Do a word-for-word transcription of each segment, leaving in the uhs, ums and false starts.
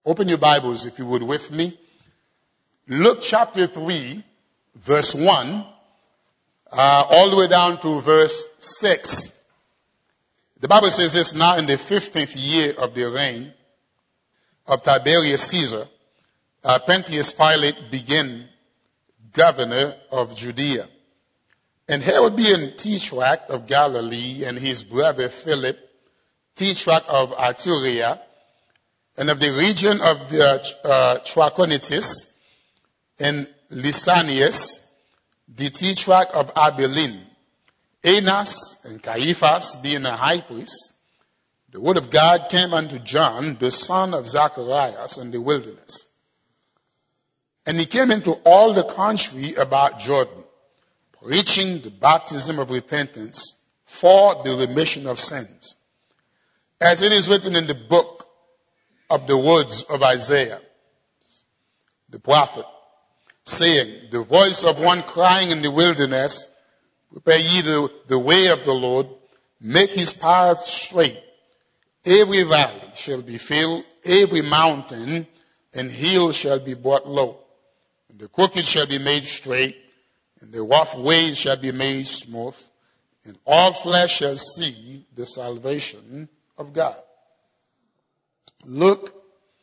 Open your Bibles, if you would, with me. Luke chapter three, verse one, uh, all the way down to verse six. The Bible says this: now in the fifteenth year of the reign of Tiberius Caesar, uh, Pontius Pilate began governor of Judea. And Herod being Tetrarch of Galilee, and his brother Philip, Tetrarch of Iturea, and of the region of the uh, Trachonitis, and Lysanias, the Tetrarch of Abilene, Annas and Caiaphas being a high priest, the word of God came unto John, the son of Zacharias, in the wilderness. And he came into all the country about Jordan, preaching the baptism of repentance for the remission of sins, as it is written in the book of the words of Isaiah, the prophet, saying, the voice of one crying in the wilderness, prepare ye the, the way of the Lord, make his path straight. Every valley shall be filled, every mountain and hill shall be brought low. And the crooked shall be made straight, and the rough ways shall be made smooth, and all flesh shall see the salvation of God. Luke,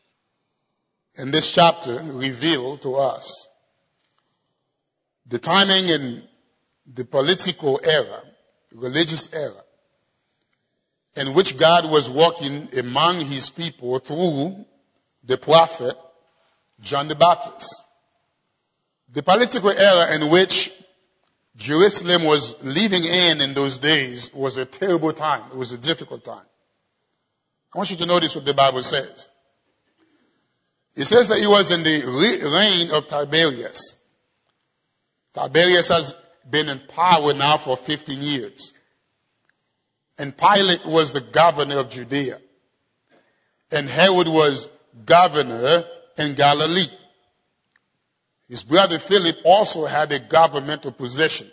in this chapter, revealed to us the timing in the political era, religious era, in which God was working among his people through the prophet John the Baptist. The political era in which Jerusalem was living in in those days was a terrible time. It was a difficult time. I want you to notice what the Bible says. It says that it was in the reign of Tiberius. Tiberius has been in power now for fifteen years. And Pilate was the governor of Judea. And Herod was governor in Galilee. His brother Philip also had a governmental position.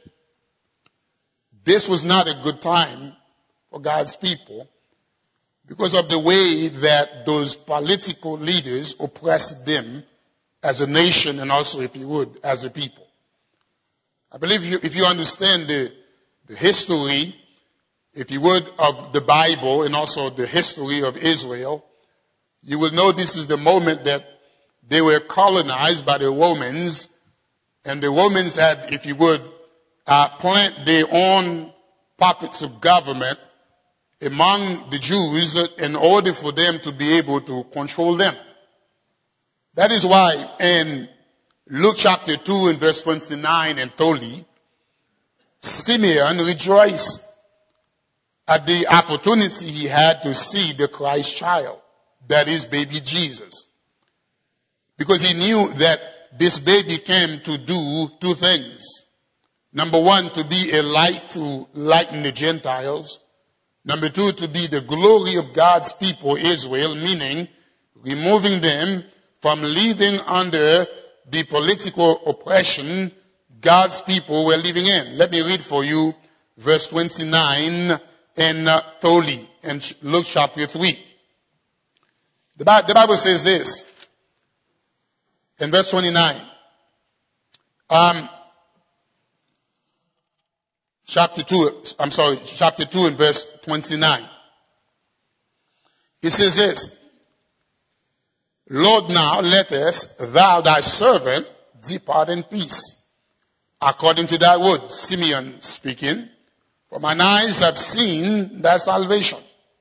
This was not a good time for God's people because of the way that those political leaders oppressed them as a nation and also, if you would, as a people. I believe you, if you understand the, the history, if you would, of the Bible and also the history of Israel, you will know this is the moment that they were colonized by the Romans, and the Romans had, if you would, uh, plant their own puppets of government among the Jews in order for them to be able to control them. That is why in Luke chapter two and verse twenty-nine and thirty, Simeon rejoiced at the opportunity he had to see the Christ child, that is baby Jesus. Because he knew that this baby came to do two things. Number one, to be a light to lighten the Gentiles. Number two, to be the glory of God's people, Israel, meaning removing them from living under the political oppression God's people were living in. Let me read for you verse twenty-nine and thirty in Luke chapter three. The Bible says this in verse twenty-nine. Um, chapter two, I'm sorry, chapter two and verse twenty-nine. It says this: Lord, now lettest thou thy servant depart in peace, according to thy word. Simeon speaking, for mine eyes have seen thy salvation.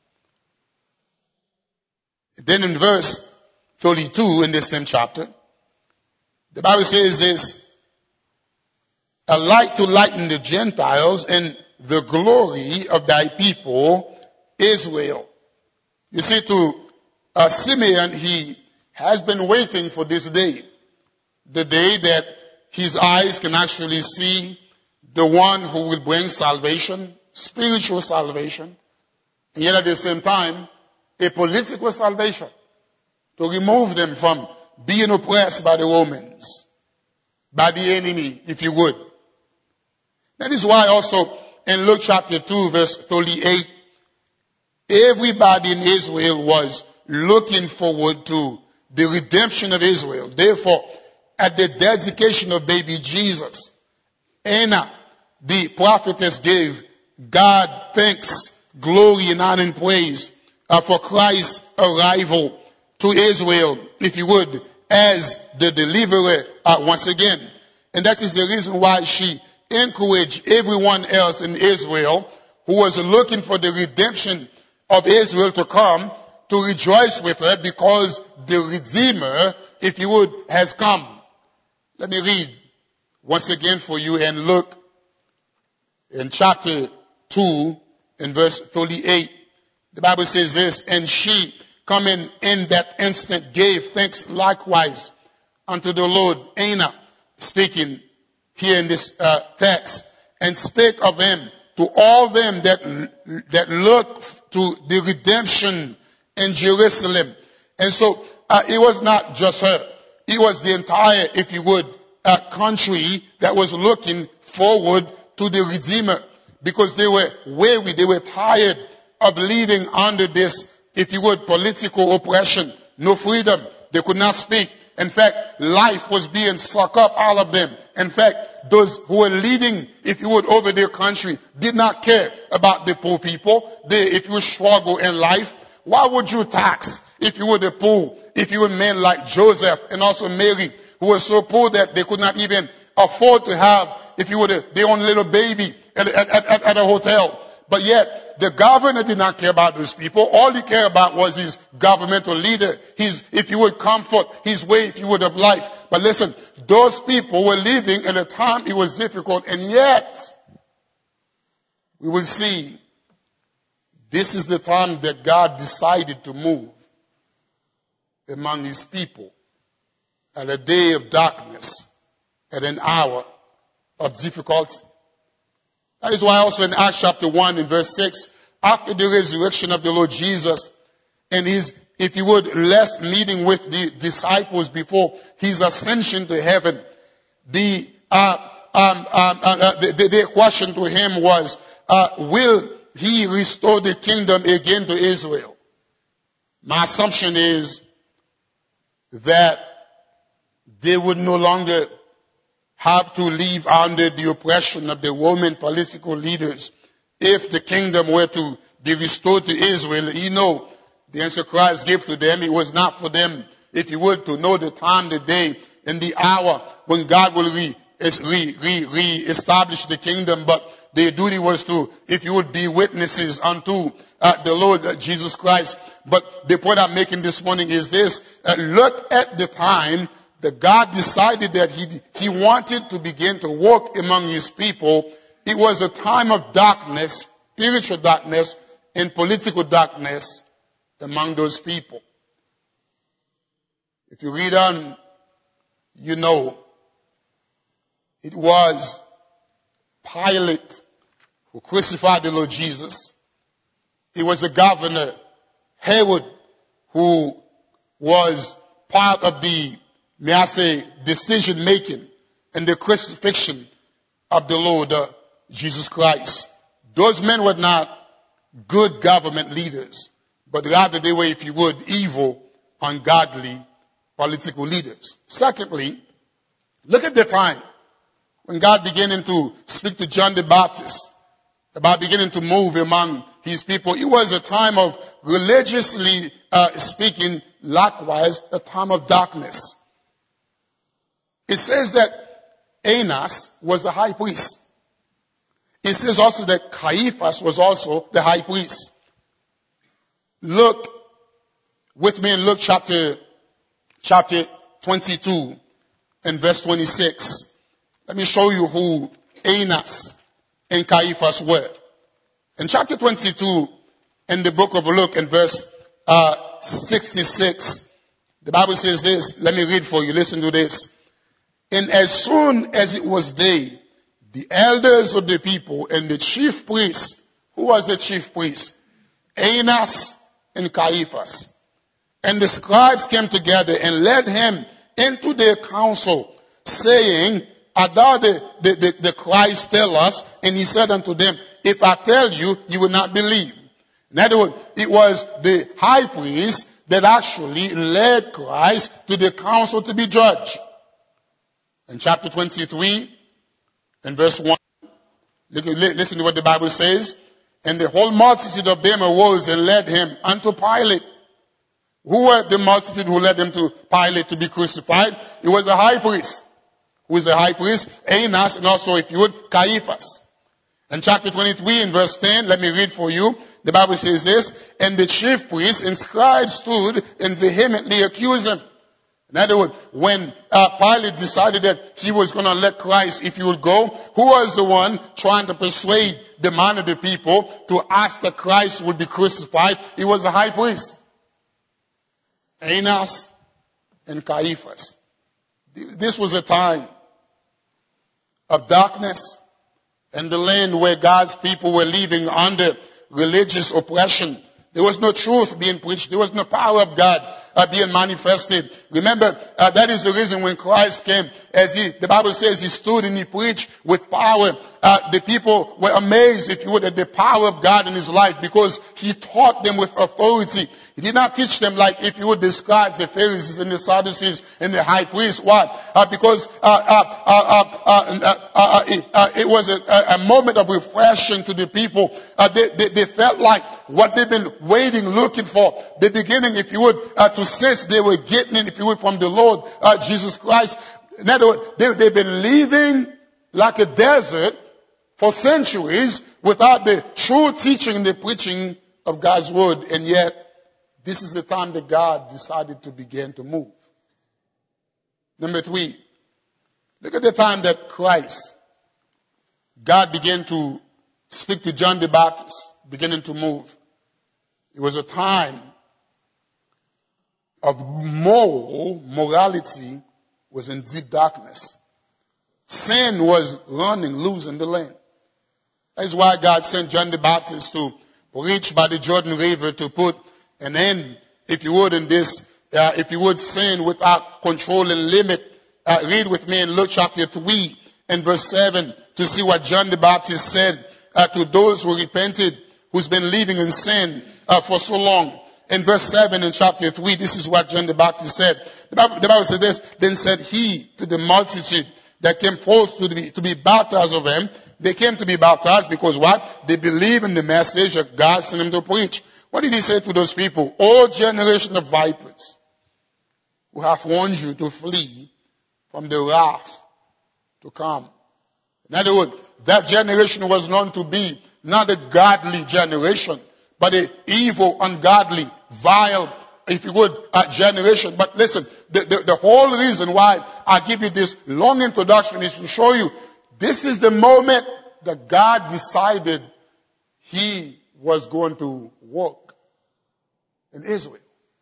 Then in verse thirty-two in this same chapter, the Bible says this: a light to lighten the Gentiles and the glory of thy people, Israel. You see, to uh, Simeon, he has been waiting for this day. The day that his eyes can actually see the one who will bring salvation, spiritual salvation, and yet at the same time, a political salvation, to remove them from being oppressed by the Romans, by the enemy, if you would. That is why also in Luke chapter two, verse thirty-eight, everybody in Israel was looking forward to the redemption of Israel. Therefore, at the dedication of baby Jesus, Anna, the prophetess, gave God thanks, glory, and honor and praise uh, for Christ's arrival to Israel, if you would, as the deliverer uh, once again. And that is the reason why she encouraged everyone else in Israel who was looking for the redemption of Israel to come to rejoice with her, because the Redeemer, if you would, has come. Let me read once again for you and look in chapter two in verse thirty-eight. The Bible says this, and she, coming in that instant, gave thanks likewise unto the Lord. Anna, speaking here in this uh, text, and spake of him to all them that that look to the redemption in Jerusalem. And so uh, it was not just her. It was the entire, if you would, uh, country that was looking forward to the Redeemer, because they were weary, they were tired of living under this, if you would, political oppression. No freedom. They could not speak. In fact, life was being sucked up out of them. In fact, those who were leading, if you would, over their country did not care about the poor people. They, if you struggle in life, why would you tax, if you were the poor, if you were men like Joseph and also Mary, who were so poor that they could not even afford to have, if you were the, their own little baby at, at, at, at a hotel. But yet, the governor did not care about those people. All he cared about was his governmental leader, his, if you would, comfort, his way, if you would, of life. But listen, those people were living at a time it was difficult, and yet, we will see, this is the time that God decided to move among his people at a day of darkness, at an hour of difficulty. That is why also in Acts chapter one in verse six, after the resurrection of the Lord Jesus and his, if you would, last meeting with the disciples before his ascension to heaven, the, uh, um, um, uh, the, the, the question to him was, uh, will he restore the kingdom again to Israel? My assumption is that they would no longer have to live under the oppression of the Roman political leaders. If the kingdom were to be restored to Israel, you know, the answer Christ gave to them, it was not for them, if you would, to know the time, the day, and the hour when God will re, re, re, re-establish the kingdom, but their duty was to, if you would, be witnesses unto uh, the Lord uh, Jesus Christ. But the point I'm making this morning is this, uh, look at the time that God decided that he, he wanted to begin to walk among his people. It was a time of darkness, spiritual darkness, and political darkness among those people. If you read on, you know, it was Pilate who crucified the Lord Jesus. It was the governor, Herod, who was part of the, may I say, decision making and the crucifixion of the Lord uh, Jesus Christ. Those men were not good government leaders, but rather they were, if you would, evil, ungodly political leaders. Secondly, look at the time when God began to speak to John the Baptist about beginning to move among his people. It was a time of, religiously uh, speaking, likewise, a time of darkness. It says that Annas was the high priest. It says also that Caiaphas was also the high priest. Look with me in Luke chapter, chapter twenty-two and verse twenty-six. Let me show you who Annas and Caiaphas were. In chapter twenty-two, in the book of Luke, in verse uh, sixty-six, the Bible says this. Let me read for you. Listen to this. And as soon as it was day, the elders of the people and the chief priests, who was the chief priest? Annas and Caiaphas. And the scribes came together and led him into their council, saying, Art thou the, the, the, the Christ, tell us? And he said unto them, If I tell you, you will not believe. In other words, it was the high priest, that actually led Christ to the council to be judged. In chapter twenty-three, in verse one, listen to what the Bible says. And the whole multitude of them arose and led him unto Pilate. Who were the multitude who led him to Pilate to be crucified? It was the high priest. Who is the high priest? Annas, and also, if you would, Caiaphas. In chapter twenty-three, in verse ten, let me read for you. The Bible says this, and the chief priests and scribes stood and vehemently accused him. In other words, when uh, Pilate decided that he was going to let Christ, if he would go, who was the one trying to persuade the mind of the people to ask that Christ would be crucified? It was the high priest, Annas and Caiaphas. This was a time of darkness in the land where God's people were living under religious oppression. There was no truth being preached. There was no power of God uh, being manifested. Remember, uh, that is the reason when Christ came, as he, the Bible says, he stood and he preached with power. Uh, the people were amazed, if you would, at the power of God in his life, because he taught them with authority. He did not teach them like, if you would, the scribes, the Pharisees, and the Sadducees, and the high priests. Why? Uh, because uh, uh, uh, uh, uh, uh, it, uh, it was a, a moment of refreshing to the people. Uh, they, they, they felt like what they've been waiting, looking for. The beginning, if you would, uh, to sense they were getting it, if you would, from the Lord uh, Jesus Christ. In other words, they, they've been living like a desert for centuries without the true teaching and the preaching of God's word. And yet, this is the time that God decided to begin to move. Number three, look at the time that Christ, God began to speak to John the Baptist, beginning to move. It was a time of moral, morality was in deep darkness. Sin was running loose in the land. That is why God sent John the Baptist to preach by the Jordan River to put an end, if you would, in this, uh, if you would, sin without control and limit. Uh, read with me in Luke chapter three and verse seven to see what John the Baptist said uh, to those who repented, who's been living in sin uh, for so long. In verse seven in chapter three, this is what John the Baptist said. The Bible, the Bible says this, then said he to the multitude that came forth to be, to be baptized of him. They came to be baptized because what? They believe in the message that God sent him to preach. What did he say to those people? O generation of vipers, who hath warned you to flee from the wrath to come. In other words, that generation was known to be not a godly generation, but an evil, ungodly, vile, if you would, uh, generation. But listen, the, the, the whole reason why I give you this long introduction is to show you this is the moment that God decided he was going to work in Israel.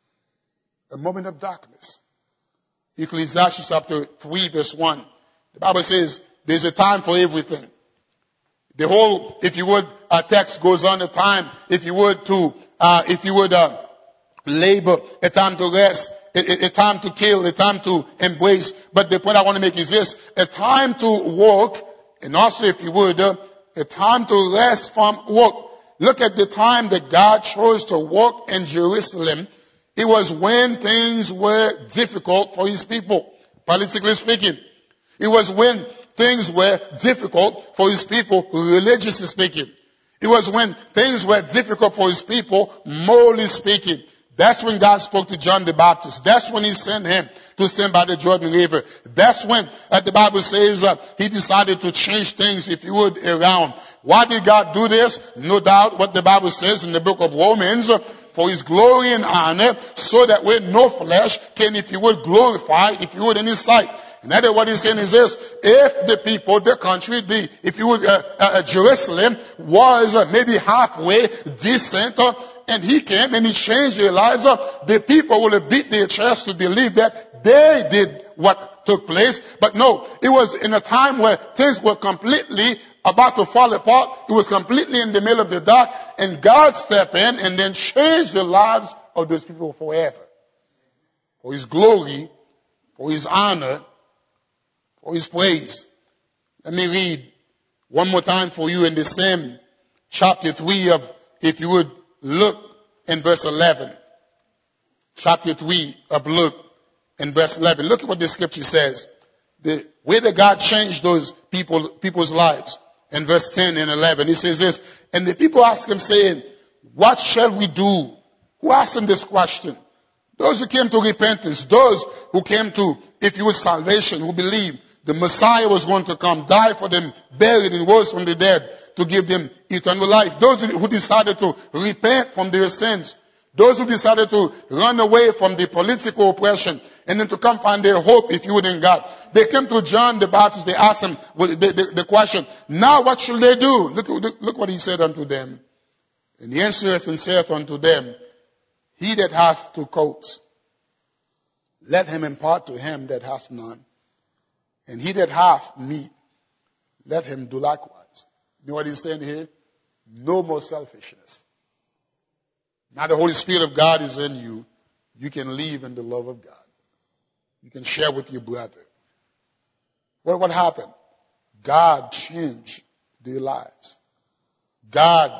A moment of darkness. Ecclesiastes chapter three verse one. The Bible says there's a time for everything. The whole, if you would, uh, text goes on, a time, if you would, to, uh, if you would, uh, labor, a time to rest, a, a time to kill, a time to embrace. But the point I want to make is this, a time to work, and also, if you would, uh, a time to rest from work. Look at the time that God chose to work in Jerusalem. It was when things were difficult for his people, politically speaking. It was when things were difficult for his people, religiously speaking. It was when things were difficult for his people, morally speaking. That's when God spoke to John the Baptist. That's when he sent him to stand by the Jordan River. That's when uh, the Bible says uh, he decided to change things, if you would, around. Why did God do this? No doubt what the Bible says in the book of Romans, uh, for his glory and honor, so that when no flesh can, if you would, glorify, if you would, in his sight. And that is what he's saying is this, if the people, the country, the, if you would, uh, uh, Jerusalem was uh, maybe halfway decent, uh, and he came and he changed their lives, uh, the people would have beat their chest to believe that they did what took place. But no, it was in a time where things were completely about to fall apart. It was completely in the middle of the dark, and God stepped in and then changed the lives of those people forever. For his glory, for his honor, for his praise. Let me read one more time for you in the same chapter three of, if you would, look in verse eleven. chapter three of Luke and verse eleven. Look at what the scripture says. The way that God changed those people, people's lives. In verse ten and eleven, he says this, and the people ask him saying, what shall we do? Who asked him this question? Those who came to repentance, those who came to, if you would, salvation, who believed the Messiah was going to come, die for them, buried and rose from the dead to give them eternal life. Those who decided to repent from their sins. Those who decided to run away from the political oppression and then to come find their hope, if you would, in God. They came to John the Baptist. They asked him the, the, the question, now what should they do? Look, look, look what he said unto them. And he answereth and saith unto them, he that hath two coats, let him impart to him that hath none. And he that hath meat, let him do likewise. You know what he's saying here? No more selfishness. Now the Holy Spirit of God is in you. You can live in the love of God. You can share with your brother. What, what happened? God changed their lives. God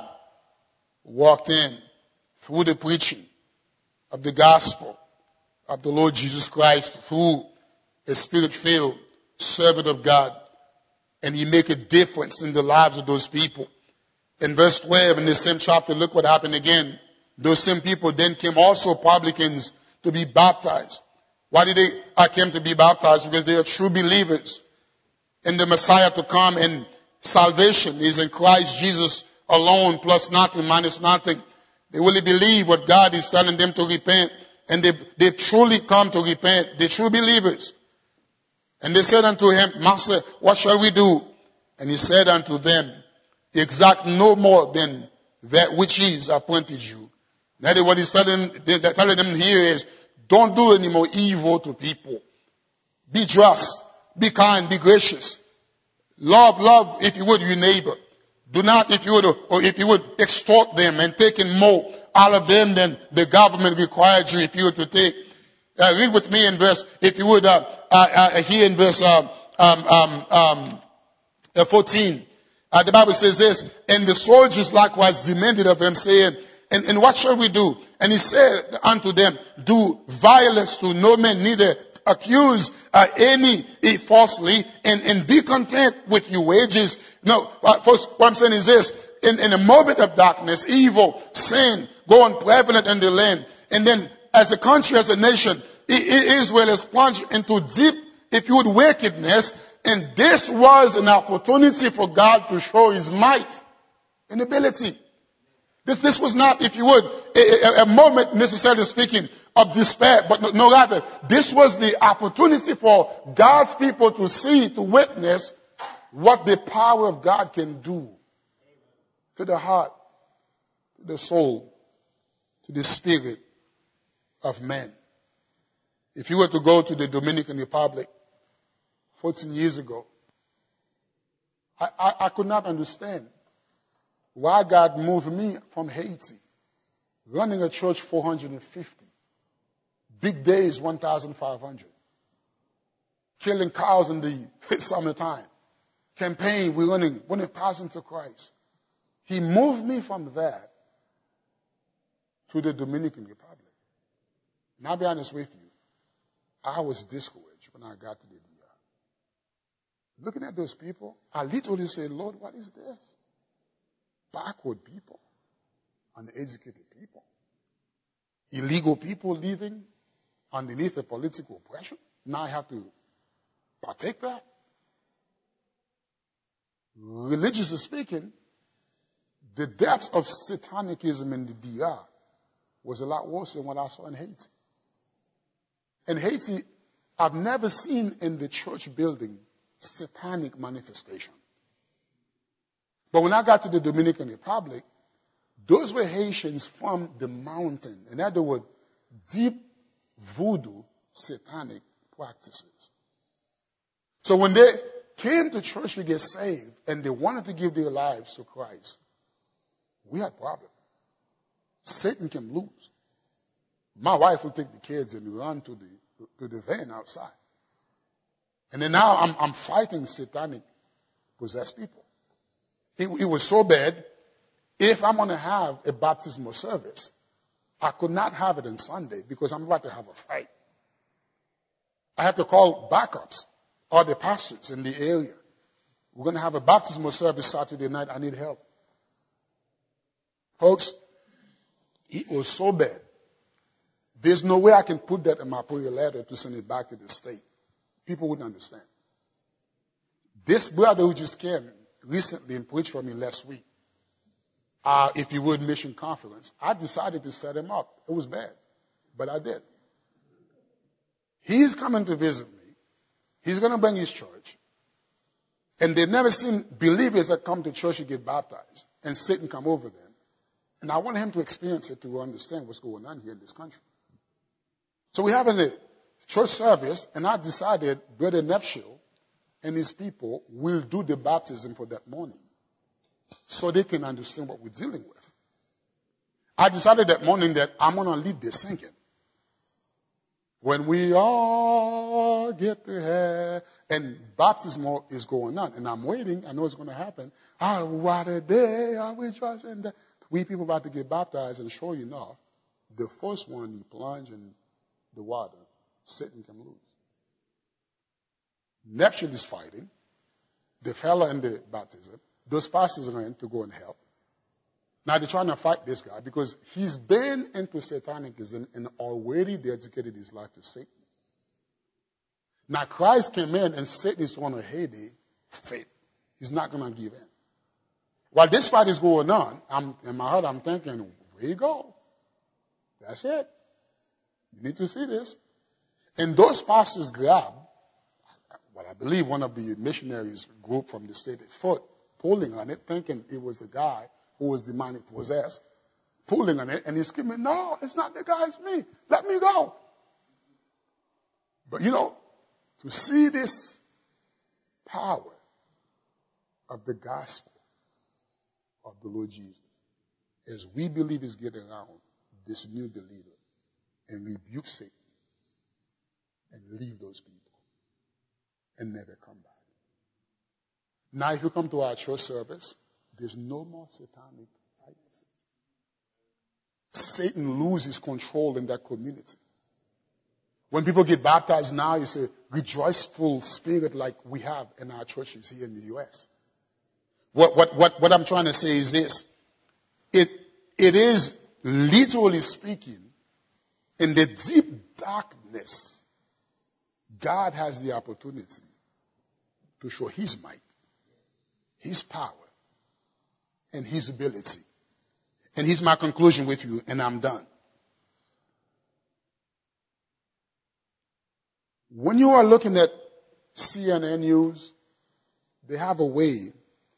walked in through the preaching of the gospel of the Lord Jesus Christ through a spirit-filled servant of God. And he make a difference in the lives of those people. In verse twelve in the same chapter, look what happened again. Those same people then came also publicans to be baptized. Why did they uh, came to be baptized? Because they are true believers in the Messiah to come, and salvation is in Christ Jesus alone, plus nothing, minus nothing. They really believe what God is telling them to repent, and they, they truly come to repent. They're true believers. And they said unto him, Master, what shall we do? And he said unto them, exact no more than that which is appointed you. Now what he's telling, telling them here is, don't do any more evil to people. Be just, be kind, be gracious. Love, love, if you would, your neighbor. Do not, if you would, or if you would, extort them and taking more out of them than the government required you, if you were to take. Uh, read with me in verse, if you would, uh, uh, uh here in verse uh, um, um, um, uh, fourteen. Uh, the Bible says this, and the soldiers likewise demanded of him, saying, and, and what shall we do? And he said unto them, do violence to no man, neither accuse uh, any uh, falsely, and, and be content with your wages. No, uh, first, what I'm saying is this, in, in a moment of darkness, evil, sin, going prevalent in the land, and then as a country, as a nation, Israel is plunged into deep, if you would, wickedness, and this was an opportunity for God to show his might and ability. This, this was not, if you would, a, a, a moment, necessarily speaking, of despair, but no, no rather, this was the opportunity for God's people to see, to witness what the power of God can do to the heart, to the soul, to the spirit of man. If you were to go to the Dominican Republic fourteen years ago, I, I, I could not understand why God moved me from Haiti, running a church four hundred fifty, big days one thousand five hundred, killing cows in the summertime, campaign, we're running one thousand to Christ. He moved me from that to the Dominican Republic. And I'll be honest with you, I was discouraged when I got to the D R. Looking at those people, I literally said, Lord, what is this? Backward people, uneducated people, illegal people living underneath a political oppression. Now I have to partake that. Religiously speaking, the depths of satanicism in the D R was a lot worse than what I saw in Haiti. In Haiti, I've never seen in the church building satanic manifestation. But when I got to the Dominican Republic, those were Haitians from the mountain. In other words, deep voodoo satanic practices. So when they came to church to get saved and they wanted to give their lives to Christ, we had problems. Satan can lose. My wife will take the kids and run to the to the van outside. And then now I'm I'm fighting satanic possessed people. It, it was so bad. If I'm going to have a baptismal service, I could not have it on Sunday because I'm about to have a fight. I have to call backups or the pastors in the area. We're going to have a baptismal service Saturday night. I need help. Folks, it was so bad. There's no way I can put that in my prayer letter to send it back to the state. People wouldn't understand. This brother who just came recently and preached for me last week, uh, if you would, mission conference, I decided to set him up. It was bad, but I did. He's coming to visit me. He's going to bring his church. And they've never seen believers that come to church and get baptized and Satan come over them. And I want him to experience it to understand what's going on here in this country. So we're having a church service, and I decided Brother Nefshil and his people will do the baptism for that morning so they can understand what we're dealing with. I decided that morning that I'm going to lead the singing. When we all get to have, and baptism is going on, and I'm waiting, I know it's going to happen. Oh, what a day, I rejoice in that. We people about to get baptized, and sure enough, the first one, he plunged in the water, Satan come loose. Nefshil is fighting. The fella in the baptism, those pastors are in to go and help. Now they're trying to fight this guy because he's been into Satanism and already dedicated his life to Satan. Now Christ came in and Satan is on a heyday faith. He's not going to give in. While this fight is going on, I'm, in my heart I'm thinking, where you go? That's it. You need to see this. And those pastors grabbed what I believe one of the missionaries group from the state at foot, pulling on it, thinking it was the guy who was demonic possessed, pulling on it, and he's screaming, no, it's not the guy, it's me. Let me go. But you know, to see this power of the gospel of the Lord Jesus, as we believe is getting around this new believer and rebuke Satan and leave those people and never come back. Now, if you come to our church service, there's no more satanic fights. Satan loses control in that community. When people get baptized now, it's a rejoiceful spirit like we have in our churches here in the U S. What, what, what, what I'm trying to say is this. It, it is, literally speaking, in the deep darkness, God has the opportunity to show His might, His power, and His ability. And here's my conclusion with you, and I'm done. When you are looking at C N N News, they have a way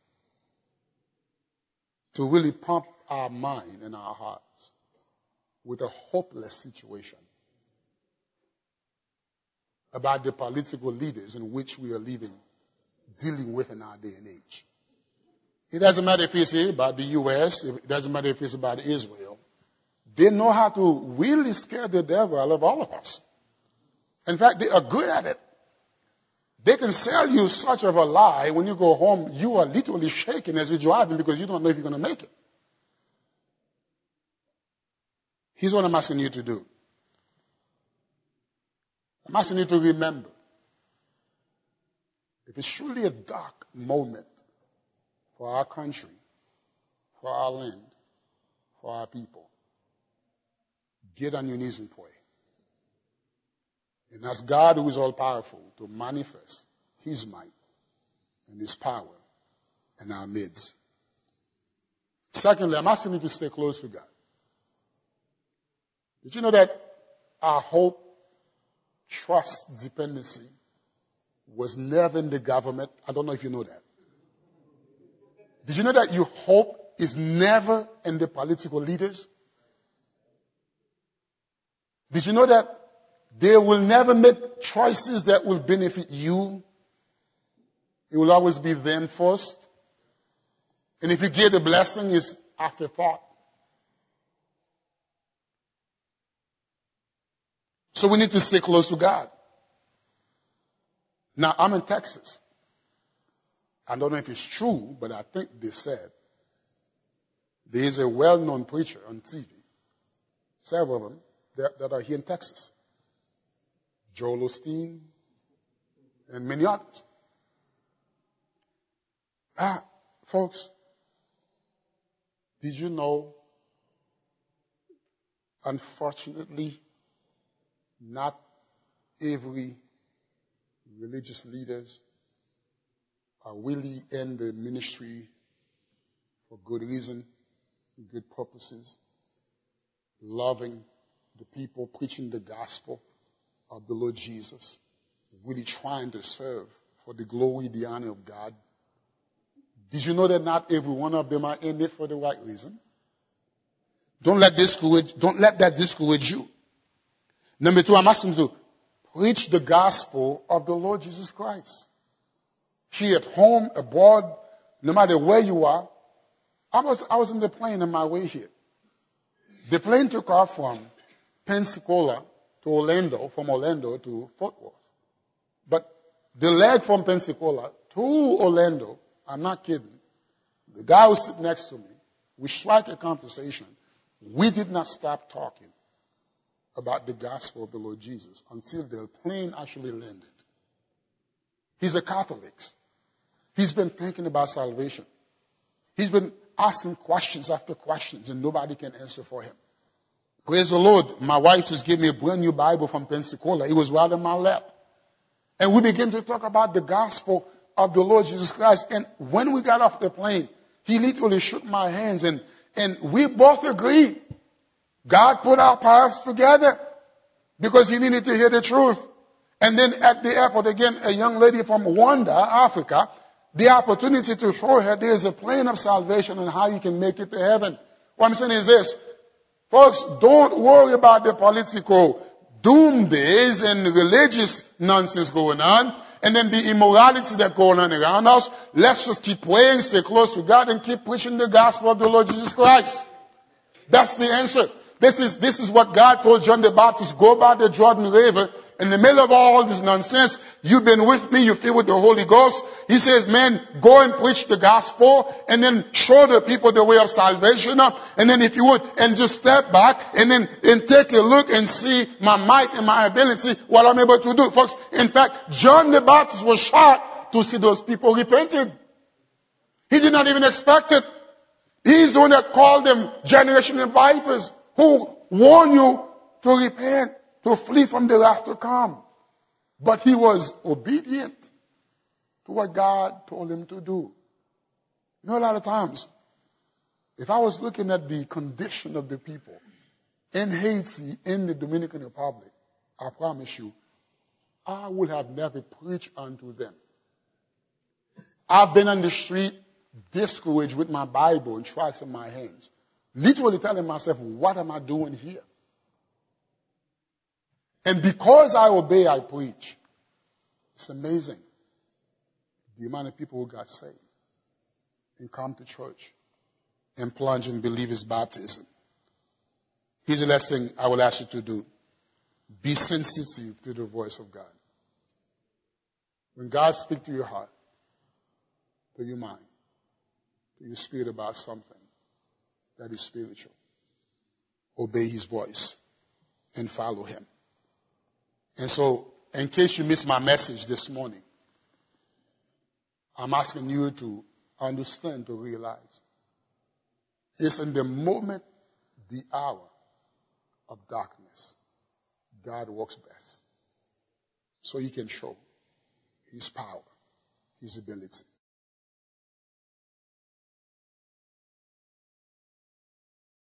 to really pump our mind and our hearts with a hopeless situation about the political leaders in which we are living, dealing with in our day and age. It doesn't matter if it's about the U S, it doesn't matter if it's about Israel. They know how to really scare the devil out of all of us. In fact, they are good at it. They can sell you such of a lie when you go home, you are literally shaking as you're driving because you don't know if you're going to make it. Here's what I'm asking you to do. I'm asking you to remember, if it's truly a dark moment for our country, for our land, for our people, get on your knees and pray. And ask God, who is all powerful, to manifest His might and His power in our midst. Secondly, I'm asking you to stay close to God. Did you know that our hope, trust, dependency was never in the government? I don't know if you know that. Did you know that your hope is never in the political leaders? Did you know that they will never make choices that will benefit you? It will always be them first. And if you get the blessing, it's afterthought. So we need to stay close to God. Now, I'm in Texas. I don't know if it's true, but I think they said there is a well-known preacher on T V Several of them that, that are here in Texas. Joel Osteen and many others. Ah, folks, did you know, unfortunately, not every religious leaders are really in the ministry for good reason, good purposes, loving the people, preaching the gospel of the Lord Jesus, really trying to serve for the glory, the honor of God. Did you know that not every one of them are in it for the right reason? Don't let discourage, don't let that discourage you. Number two, I'm asking you to preach the gospel of the Lord Jesus Christ. Here at home, abroad, no matter where you are. I was, I was in the plane on my way here. The plane took off from Pensacola to Orlando, from Orlando to Fort Worth. But the leg from Pensacola to Orlando, I'm not kidding, the guy who sitting next to me, we strike a conversation. We did not stop talking about the gospel of the Lord Jesus until the plane actually landed. He's a Catholic. He's been thinking about salvation. He's been asking questions after questions, and nobody can answer for him. Praise the Lord. My wife just gave me a brand new Bible from Pensacola. It was right in my lap. And we began to talk about the gospel of the Lord Jesus Christ. And when we got off the plane, he literally shook my hands, and, and we both agreed. God put our paths together because he needed to hear the truth. And then at the airport, again, a young lady from Rwanda, Africa, the opportunity to show her there's a plan of salvation and how you can make it to heaven. What I'm saying is this. Folks, don't worry about the political doomsdays and religious nonsense going on, and then the immorality that's going on around us. Let's just keep praying, stay close to God, and keep preaching the gospel of the Lord Jesus Christ. That's the answer. This is, this is what God told John the Baptist. Go by the Jordan River. In the middle of all this nonsense, you've been with me, you're filled with the Holy Ghost. He says, man, go and preach the gospel and then show the people the way of salvation. And then if you would, and just step back and then and take a look and see my might and my ability, what I'm able to do. Folks, in fact, John the Baptist was shocked to see those people repented. He did not even expect it. He's the one that called them generation of vipers, who warn you to repent, to flee from the wrath to come. But he was obedient to what God told him to do. You know, a lot of times, if I was looking at the condition of the people in Haiti, in the Dominican Republic, I promise you, I would have never preached unto them. I've been on the street discouraged with my Bible and tracts in my hands, literally telling myself, what am I doing here? And because I obey, I preach. It's amazing the amount of people who got saved and come to church and plunge in believers' baptism. Here's the last thing I will ask you to do. Be sensitive to the voice of God. When God speaks to your heart, to your mind, to your spirit about something that is spiritual, obey his voice and follow him. And so, in case you missed my message this morning, I'm asking you to understand, to realize, it's in the moment, the hour of darkness, God works best. So he can show his power, his ability.